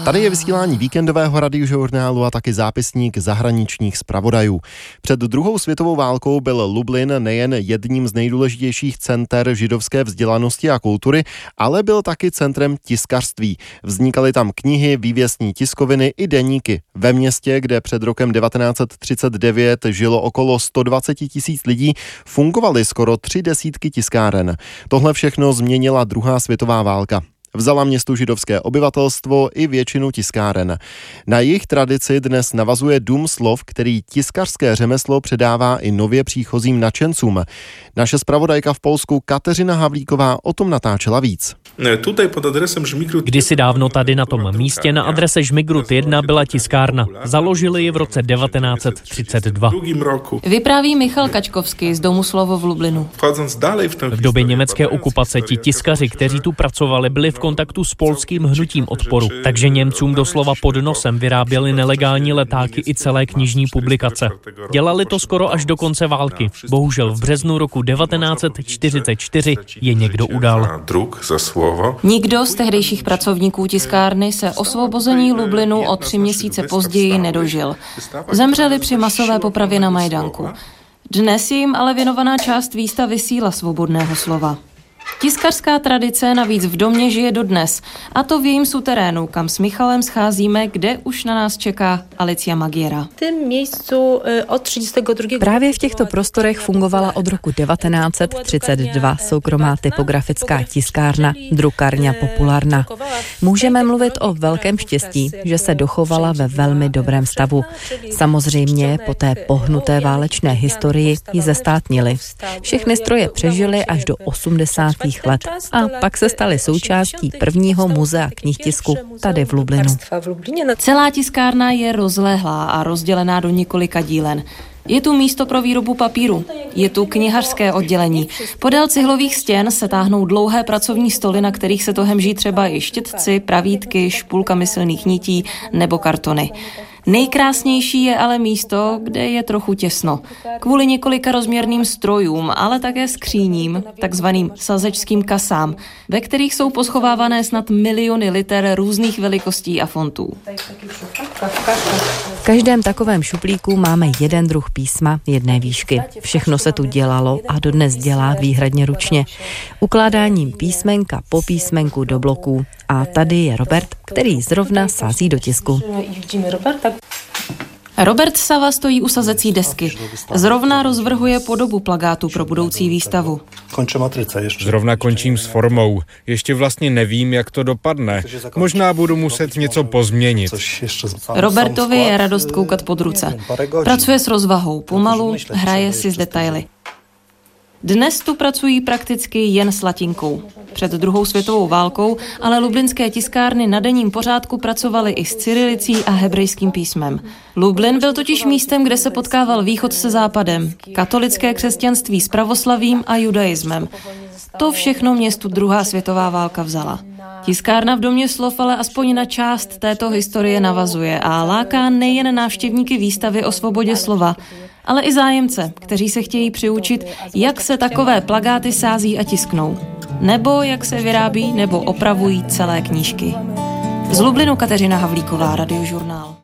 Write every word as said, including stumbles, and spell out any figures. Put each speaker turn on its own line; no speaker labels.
Tady je vysílání víkendového radiožurnálu a taky zápisník zahraničních zpravodajů. Před druhou světovou válkou byl Lublin nejen jedním z nejdůležitějších center židovské vzdělanosti a kultury, ale byl taky centrem tiskařství. Vznikaly tam knihy, vývěsní tiskoviny i deníky. Ve městě, kde před rokem devatenáct set třicet devět žilo okolo sto dvacet tisíc lidí, fungovaly skoro tři desítky tiskáren. Tohle všechno změnila druhá světová válka. Vzala městu židovské obyvatelstvo i většinu tiskáren. Na jejich tradici dnes navazuje Dům slov, který tiskařské řemeslo předává i nově příchozím nadšencům. Naše zpravodajka v Polsku Kateřina Havlíková o tom natáčela víc.
Kdysi dávno tady na tom místě na adrese Žmigrud jedna byla tiskárna. Založili ji v roce devatenáct set třicet dva.
Vypráví Michal Kačkovský z Domu slovo v Lublinu.
V době německé okupace ti tiskaři, kteří tu pracovali, byli v kontaktu s polským hnutím odporu, takže Němcům doslova pod nosem vyráběli nelegální letáky i celé knižní publikace. Dělali to skoro až do konce války. Bohužel v březnu roku devatenáct set čtyřicet čtyři je někdo udal.
Nikdo z tehdejších pracovníků tiskárny se osvobození Lublinu o tři měsíce později nedožil. Zemřeli při masové popravě na Majdanku. Dnes je jim ale věnovaná část výstavy Síla svobodného slova. Tiskařská tradice navíc v domě žije dodnes, a to v jejím suterénu, kam s Michalem scházíme, kde už na nás čeká Alicia Magiera.
Právě v těchto prostorech fungovala od roku devatenáct set třicet dva soukromá typografická tiskárna Drukarňa Populárna. Můžeme mluvit o velkém štěstí, že se dochovala ve velmi dobrém stavu. Samozřejmě po té pohnuté válečné historii ji zestátnili. Všechny stroje přežily až do osmdesátých let a pak se staly součástí prvního muzea knihtisku tady v Lublinu.
Celá tiskárna je rozlehlá a rozdělená do několika dílen. Je tu místo pro výrobu papíru, je tu knihařské oddělení. Podél cihlových stěn se táhnou dlouhé pracovní stoly, na kterých se to hemží třeba i štětci, pravítky, špulkami silných nití nebo kartony. Nejkrásnější je ale místo, kde je trochu těsno. Kvůli několika rozměrným strojům, ale také skříním, takzvaným sazečským kasám, ve kterých jsou poschovávané snad miliony liter různých velikostí a fontů.
V každém takovém šuplíku máme jeden druh písma, jedné výšky. Všechno se tu dělalo a dodnes dělá výhradně ručně. Ukládáním písmenka po písmenku do bloků. A tady je Robert, který zrovna sází do tisku.
Robert Sava stojí u sazecí desky. Zrovna rozvrhuje podobu plakátu pro budoucí výstavu.
Zrovna končím s formou. Ještě vlastně nevím, jak to dopadne. Možná budu muset něco pozměnit.
Robertovi je radost koukat pod ruce. Pracuje s rozvahou, pomalu, hraje si s detaily. Dnes tu pracují prakticky jen s latinkou. Před druhou světovou válkou ale lublinské tiskárny na denním pořádku pracovaly i s cyrilicí a hebrejským písmem. Lublin byl totiž místem, kde se potkával východ se západem, katolické křesťanství s pravoslavím a judaismem. To všechno městu druhá světová válka vzala. Tiskárna v Domě slov ale aspoň na část této historie navazuje a láká nejen návštěvníky výstavy o svobodě slova, ale i zájemce, kteří se chtějí přiučit, jak se takové plakáty sází a tisknou. Nebo jak se vyrábí nebo opravují celé knížky. Z Lublinu Kateřina Havlíková, Radiožurnál.